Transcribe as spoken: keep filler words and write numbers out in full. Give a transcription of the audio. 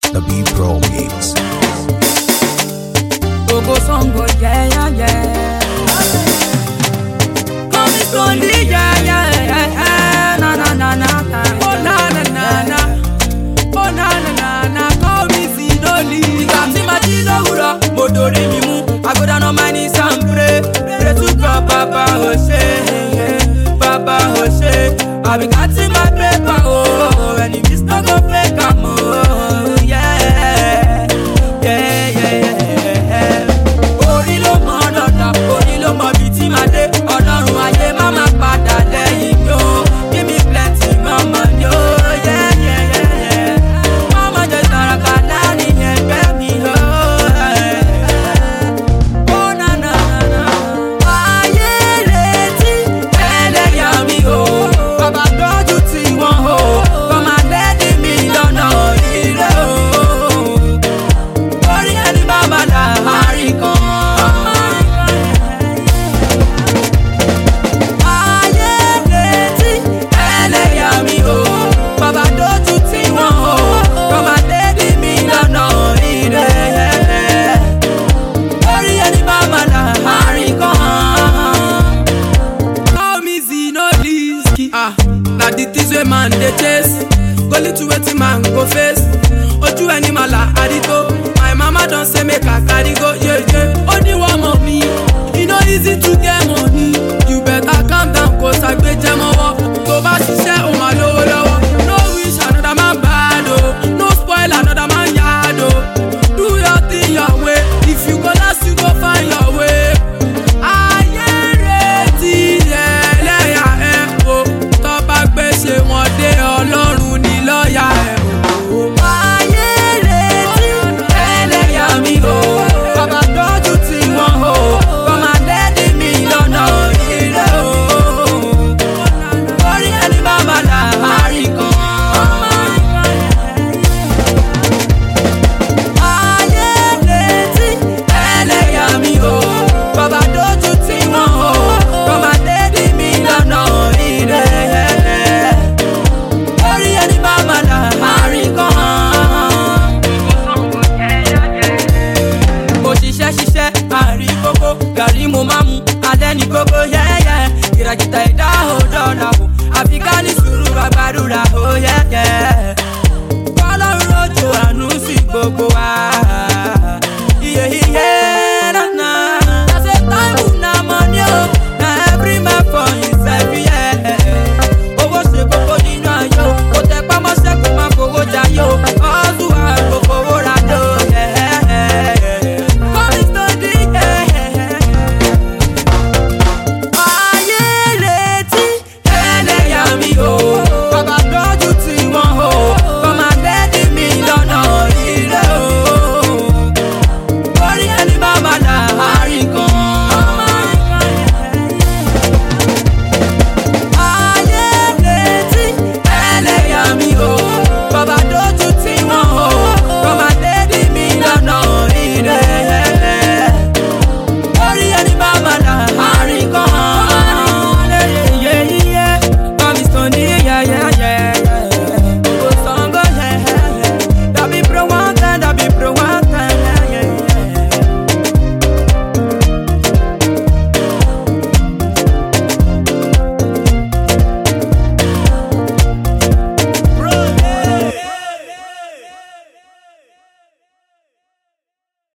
The B Pro Mix. Go song go yeah yeah yeah. Come slowly yeah yeah yeah. Na na na na na. Oh na na na na. Oh na na na na. Call me slowly. Got me my chilo ura. Modore mi mu. I go down on my knees and pray. Pray to God, Papa Jose, Papa Jose. I be got